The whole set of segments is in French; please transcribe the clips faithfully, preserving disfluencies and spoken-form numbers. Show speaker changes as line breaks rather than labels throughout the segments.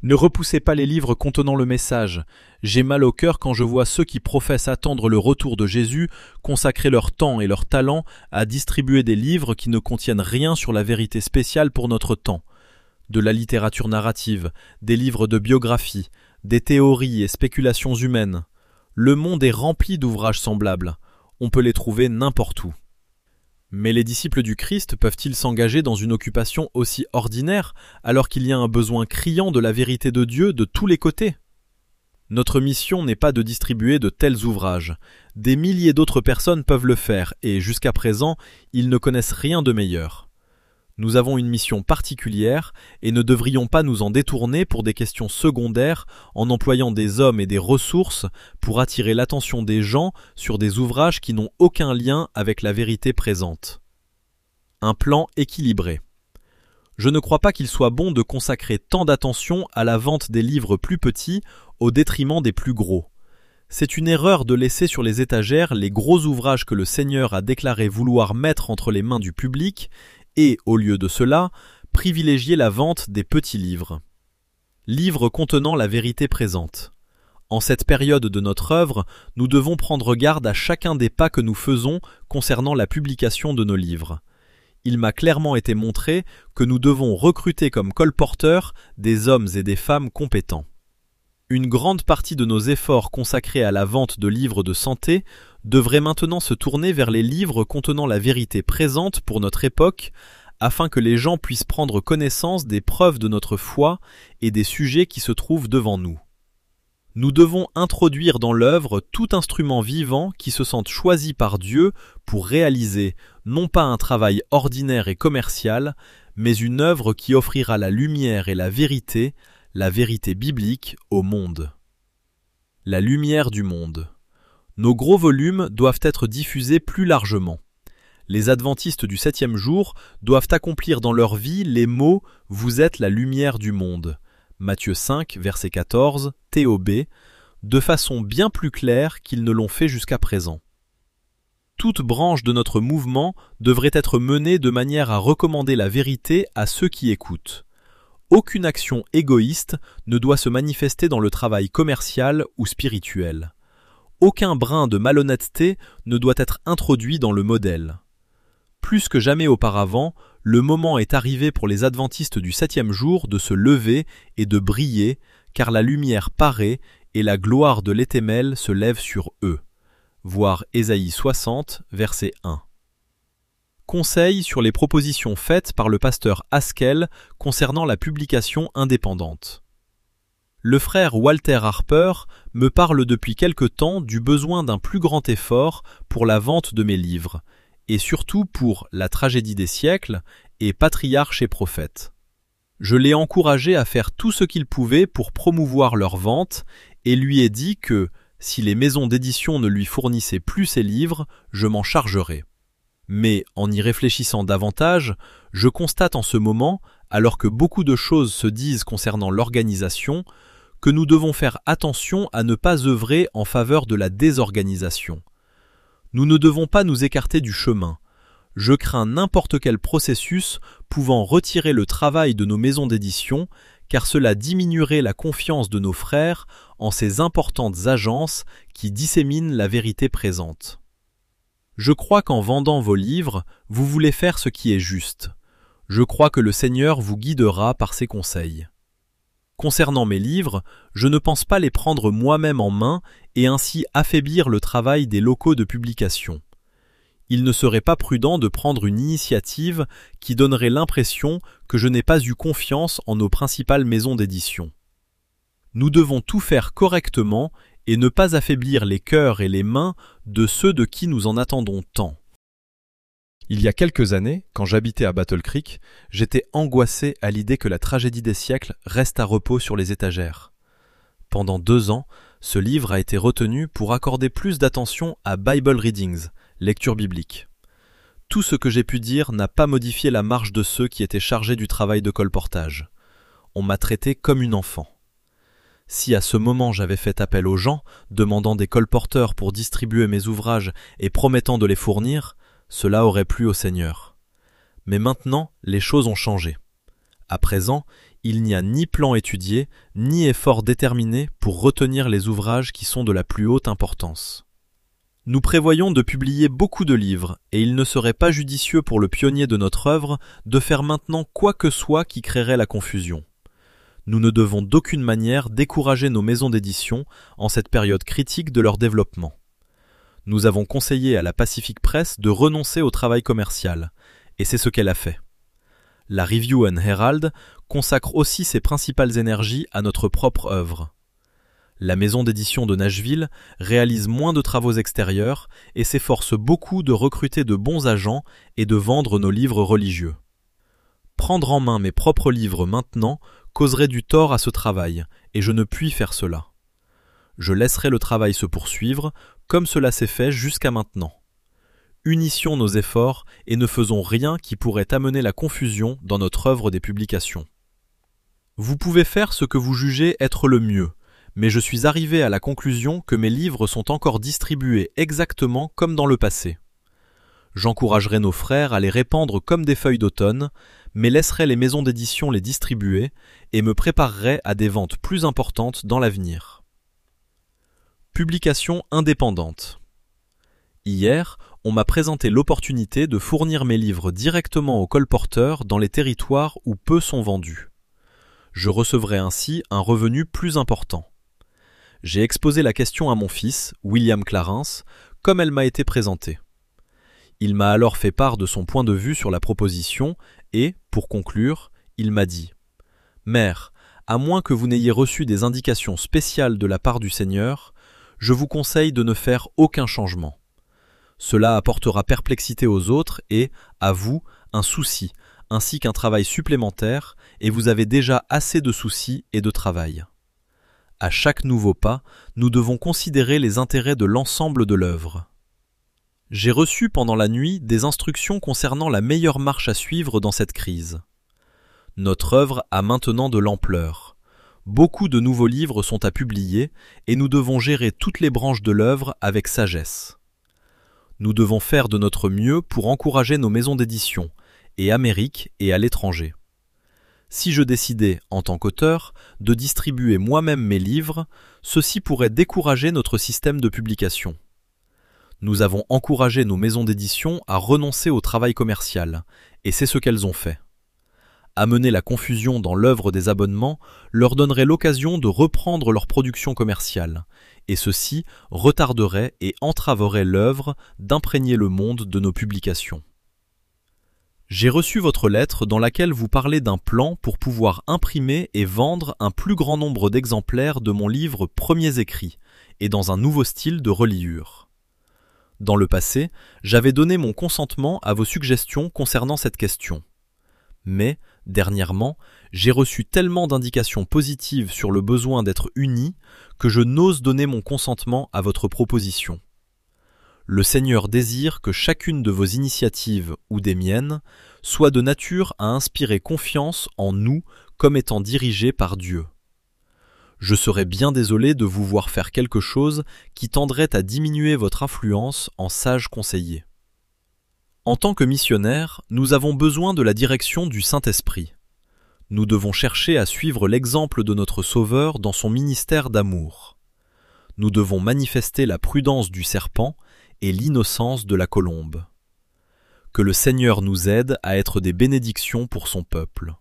Ne repoussez pas les livres contenant le message. J'ai mal au cœur quand je vois ceux qui professent attendre le retour de Jésus consacrer leur temps et leur talent à distribuer des livres qui ne contiennent rien sur la vérité spéciale pour notre temps. De la littérature narrative, des livres de biographie, des théories et spéculations humaines. Le monde est rempli d'ouvrages semblables. On peut les trouver n'importe où. Mais les disciples du Christ peuvent-ils s'engager dans une occupation aussi ordinaire alors qu'il y a un besoin criant de la vérité de Dieu de tous les côtés ? Notre mission n'est pas de distribuer de tels ouvrages. Des milliers d'autres personnes peuvent le faire et, jusqu'à présent, ils ne connaissent rien de meilleur. Nous avons une mission particulière et ne devrions pas nous en détourner pour des questions secondaires en employant des hommes et des ressources pour attirer l'attention des gens sur des ouvrages qui n'ont aucun lien avec la vérité présente. Un plan équilibré. Je ne crois pas qu'il soit bon de consacrer tant d'attention à la vente des livres plus petits au détriment des plus gros. C'est une erreur de laisser sur les étagères les gros ouvrages que le Seigneur a déclaré vouloir mettre entre les mains du public et, au lieu de cela, privilégier la vente des petits livres. Livres contenant la vérité présente. En cette période de notre œuvre, nous devons prendre garde à chacun des pas que nous faisons concernant la publication de nos livres. Il m'a clairement été montré que nous devons recruter comme colporteurs des hommes et des femmes compétents. Une grande partie de nos efforts consacrés à la vente de livres de santé devrait maintenant se tourner vers les livres contenant la vérité présente pour notre époque, afin que les gens puissent prendre connaissance des preuves de notre foi et des sujets qui se trouvent devant nous. Nous devons introduire dans l'œuvre tout instrument vivant qui se sente choisi par Dieu pour réaliser non pas un travail ordinaire et commercial, mais une œuvre qui offrira la lumière et la vérité, la vérité biblique au monde. La lumière du monde. Nos gros volumes doivent être diffusés plus largement. Les adventistes du septième jour doivent accomplir dans leur vie les mots « Vous êtes la lumière du monde » Matthieu cinq, verset quatorze, T O B, de façon bien plus claire qu'ils ne l'ont fait jusqu'à présent. Toute branche de notre mouvement devrait être menée de manière à recommander la vérité à ceux qui écoutent. Aucune action égoïste ne doit se manifester dans le travail commercial ou spirituel. Aucun brin de malhonnêteté ne doit être introduit dans le modèle. Plus que jamais auparavant, le moment est arrivé pour les adventistes du septième jour de se lever et de briller, car la lumière paraît et la gloire de l'Éternel se lève sur eux. Voir Ésaïe soixante, verset un. Conseil sur les propositions faites par le pasteur Haskell concernant la publication indépendante. Le frère Walter Harper me parle depuis quelque temps du besoin d'un plus grand effort pour la vente de mes livres, et surtout pour La tragédie des siècles et Patriarches et prophètes. Je l'ai encouragé à faire tout ce qu'il pouvait pour promouvoir leur vente et lui ai dit que, si les maisons d'édition ne lui fournissaient plus ses livres, je m'en chargerais. Mais, en y réfléchissant davantage, je constate en ce moment, alors que beaucoup de choses se disent concernant l'organisation, que nous devons faire attention à ne pas œuvrer en faveur de la désorganisation. Nous ne devons pas nous écarter du chemin. Je crains n'importe quel processus pouvant retirer le travail de nos maisons d'édition, car cela diminuerait la confiance de nos frères en ces importantes agences qui disséminent la vérité présente. Je crois qu'en vendant vos livres, vous voulez faire ce qui est juste. Je crois que le Seigneur vous guidera par ses conseils. Concernant mes livres, je ne pense pas les prendre moi-même en main et ainsi affaiblir le travail des locaux de publication. Il ne serait pas prudent de prendre une initiative qui donnerait l'impression que je n'ai pas eu confiance en nos principales maisons d'édition. Nous devons tout faire correctement et ne pas affaiblir les cœurs et les mains de ceux de qui nous en attendons tant. Il y a quelques années, quand j'habitais à Battle Creek, j'étais angoissé à l'idée que La tragédie des siècles reste à repos sur les étagères. Pendant deux ans, ce livre a été retenu pour accorder plus d'attention à Bible Readings, lecture biblique. Tout ce que j'ai pu dire n'a pas modifié la marche de ceux qui étaient chargés du travail de colportage. On m'a traité comme une enfant. Si à ce moment j'avais fait appel aux gens, demandant des colporteurs pour distribuer mes ouvrages et promettant de les fournir, cela aurait plu au Seigneur. Mais maintenant, les choses ont changé. À présent, il n'y a ni plan étudié, ni effort déterminé pour retenir les ouvrages qui sont de la plus haute importance. Nous prévoyons de publier beaucoup de livres, et il ne serait pas judicieux pour le pionnier de notre œuvre de faire maintenant quoi que soit qui créerait la confusion. Nous ne devons d'aucune manière décourager nos maisons d'édition en cette période critique de leur développement. Nous avons conseillé à la Pacific Press de renoncer au travail commercial, et c'est ce qu'elle a fait. La Review and Herald consacre aussi ses principales énergies à notre propre œuvre. La maison d'édition de Nashville réalise moins de travaux extérieurs et s'efforce beaucoup de recruter de bons agents et de vendre nos livres religieux. Prendre en main mes propres livres maintenant causerait du tort à ce travail, et je ne puis faire cela. Je laisserai le travail se poursuivre, comme cela s'est fait jusqu'à maintenant. Unissions nos efforts et ne faisons rien qui pourrait amener la confusion dans notre œuvre des publications. Vous pouvez faire ce que vous jugez être le mieux, mais je suis arrivé à la conclusion que mes livres sont encore distribués exactement comme dans le passé. J'encouragerai nos frères à les répandre comme des feuilles d'automne, mais laisserai les maisons d'édition les distribuer et me préparerai à des ventes plus importantes dans l'avenir. Publication indépendante. Hier, on m'a présenté l'opportunité de fournir mes livres directement aux colporteurs dans les territoires où peu sont vendus. Je recevrai ainsi un revenu plus important. J'ai exposé la question à mon fils, William Clarence, comme elle m'a été présentée. Il m'a alors fait part de son point de vue sur la proposition et, pour conclure, il m'a dit « Mère, à moins que vous n'ayez reçu des indications spéciales de la part du Seigneur, je vous conseille de ne faire aucun changement. Cela apportera perplexité aux autres et, à vous, un souci, ainsi qu'un travail supplémentaire, et vous avez déjà assez de soucis et de travail. À chaque nouveau pas, nous devons considérer les intérêts de l'ensemble de l'œuvre. J'ai reçu pendant la nuit des instructions concernant la meilleure marche à suivre dans cette crise. Notre œuvre a maintenant de l'ampleur. Beaucoup de nouveaux livres sont à publier, et nous devons gérer toutes les branches de l'œuvre avec sagesse. Nous devons faire de notre mieux pour encourager nos maisons d'édition, et Amérique et à l'étranger. Si je décidais, en tant qu'auteur, de distribuer moi-même mes livres, ceci pourrait décourager notre système de publication. Nous avons encouragé nos maisons d'édition à renoncer au travail commercial, et c'est ce qu'elles ont fait. Amener la confusion dans l'œuvre des abonnements leur donnerait l'occasion de reprendre leur production commerciale, et ceci retarderait et entraverait l'œuvre d'imprégner le monde de nos publications. J'ai reçu votre lettre dans laquelle vous parlez d'un plan pour pouvoir imprimer et vendre un plus grand nombre d'exemplaires de mon livre Premiers écrits, et dans un nouveau style de reliure. Dans le passé, j'avais donné mon consentement à vos suggestions concernant cette question. Mais, dernièrement, j'ai reçu tellement d'indications positives sur le besoin d'être unis que je n'ose donner mon consentement à votre proposition. Le Seigneur désire que chacune de vos initiatives ou des miennes soit de nature à inspirer confiance en nous comme étant dirigées par Dieu. Je serais bien désolé de vous voir faire quelque chose qui tendrait à diminuer votre influence en sage conseiller. En tant que missionnaires, nous avons besoin de la direction du Saint-Esprit. Nous devons chercher à suivre l'exemple de notre Sauveur dans son ministère d'amour. Nous devons manifester la prudence du serpent et l'innocence de la colombe. Que le Seigneur nous aide à être des bénédictions pour son peuple.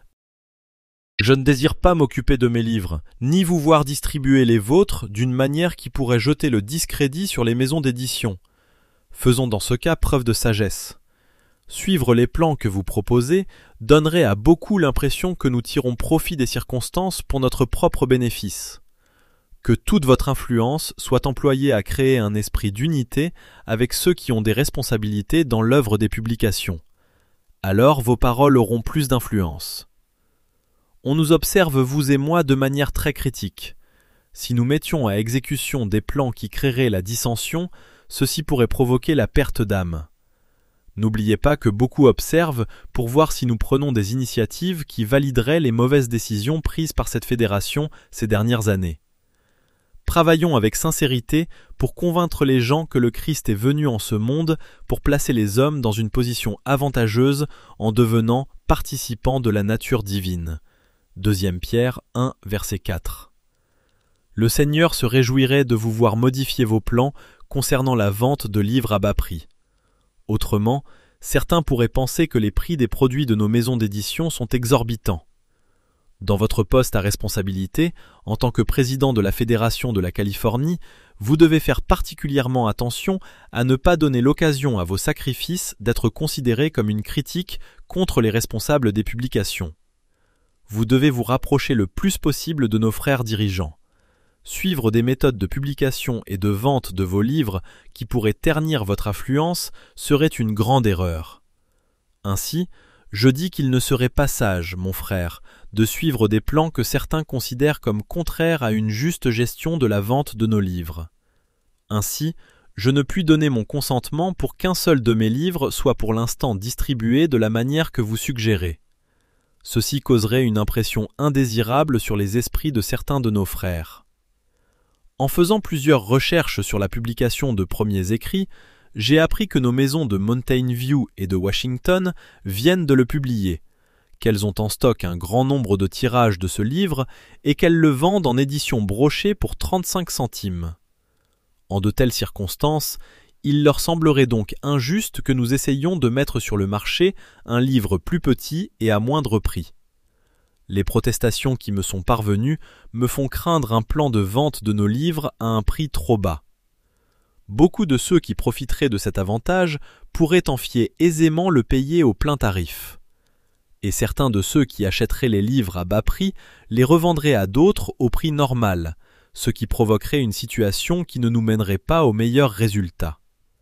Je ne désire pas m'occuper de mes livres, ni vous voir distribuer les vôtres d'une manière qui pourrait jeter le discrédit sur les maisons d'édition. Faisons dans ce cas preuve de sagesse. Suivre les plans que vous proposez donnerait à beaucoup l'impression que nous tirons profit des circonstances pour notre propre bénéfice. Que toute votre influence soit employée à créer un esprit d'unité avec ceux qui ont des responsabilités dans l'œuvre des publications. Alors vos paroles auront plus d'influence. On nous observe, vous et moi, de manière très critique. Si nous mettions à exécution des plans qui créeraient la dissension, ceci pourrait provoquer la perte d'âme. N'oubliez pas que beaucoup observent pour voir si nous prenons des initiatives qui valideraient les mauvaises décisions prises par cette fédération ces dernières années. Travaillons avec sincérité pour convaincre les gens que le Christ est venu en ce monde pour placer les hommes dans une position avantageuse en devenant participants de la nature divine. deux Pierre un, verset quatre. Le Seigneur se réjouirait de vous voir modifier vos plans concernant la vente de livres à bas prix. Autrement, certains pourraient penser que les prix des produits de nos maisons d'édition sont exorbitants. Dans votre poste à responsabilité, en tant que président de la Fédération de la Californie, vous devez faire particulièrement attention à ne pas donner l'occasion à vos sacrifices d'être considérés comme une critique contre les responsables des publications. Vous devez vous rapprocher le plus possible de nos frères dirigeants. Suivre des méthodes de publication et de vente de vos livres qui pourraient ternir votre influence serait une grande erreur. Ainsi, je dis qu'il ne serait pas sage, mon frère, de suivre des plans que certains considèrent comme contraires à une juste gestion de la vente de nos livres. Ainsi, je ne puis donner mon consentement pour qu'un seul de mes livres soit pour l'instant distribué de la manière que vous suggérez. Ceci causerait une impression indésirable sur les esprits de certains de nos frères. En faisant plusieurs recherches sur la publication de premiers écrits, j'ai appris que nos maisons de Mountain View et de Washington viennent de le publier, qu'elles ont en stock un grand nombre de tirages de ce livre et qu'elles le vendent en édition brochée pour trente-cinq centimes. En de telles circonstances, il leur semblerait donc injuste que nous essayions de mettre sur le marché un livre plus petit et à moindre prix. Les protestations qui me sont parvenues me font craindre un plan de vente de nos livres à un prix trop bas. Beaucoup de ceux qui profiteraient de cet avantage pourraient en fier aisément le payer au plein tarif. Et certains de ceux qui achèteraient les livres à bas prix les revendraient à d'autres au prix normal, ce qui provoquerait une situation qui ne nous mènerait pas aux meilleurs résultats.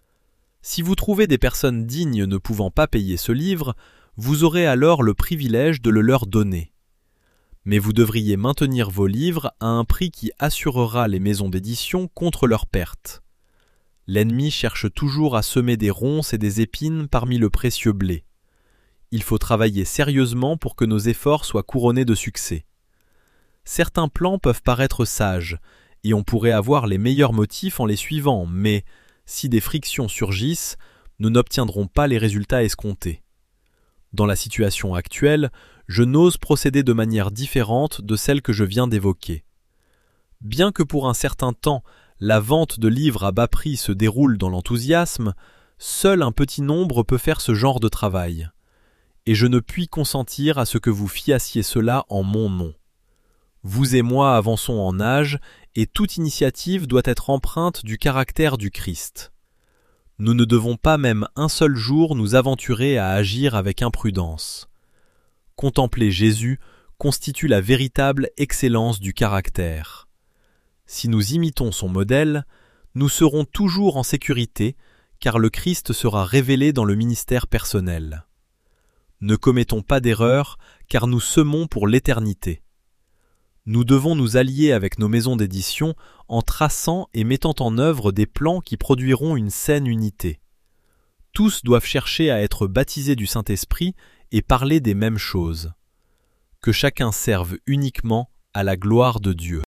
Si vous trouvez des personnes dignes ne pouvant pas payer ce livre, vous aurez alors le privilège de le leur donner. Mais vous devriez maintenir vos livres à un prix qui assurera les maisons d'édition contre leurs pertes. L'ennemi cherche toujours à semer des ronces et des épines parmi le précieux blé. Il faut travailler sérieusement pour que nos efforts soient couronnés de succès. Certains plans peuvent paraître sages, et on pourrait avoir les meilleurs motifs en les suivant, mais si des frictions surgissent, nous n'obtiendrons pas les résultats escomptés. Dans la situation actuelle, je n'ose procéder de manière différente de celle que je viens d'évoquer. Bien que pour un certain temps, la vente de livres à bas prix se déroule dans l'enthousiasme, seul un petit nombre peut faire ce genre de travail. Et je ne puis consentir à ce que vous fiassiez cela en mon nom. Vous et moi avançons en âge, et toute initiative doit être empreinte du caractère du Christ. Nous ne devons pas même un seul jour nous aventurer à agir avec imprudence. Contempler Jésus constitue la véritable excellence du caractère. Si nous imitons son modèle, nous serons toujours en sécurité, car le Christ sera révélé dans le ministère personnel. Ne commettons pas d'erreur, car nous semons pour l'éternité. Nous devons nous allier avec nos maisons d'édition en traçant et mettant en œuvre des plans qui produiront une saine unité. Tous doivent chercher à être baptisés du Saint-Esprit et parler des mêmes choses. Que chacun serve uniquement à la gloire de Dieu.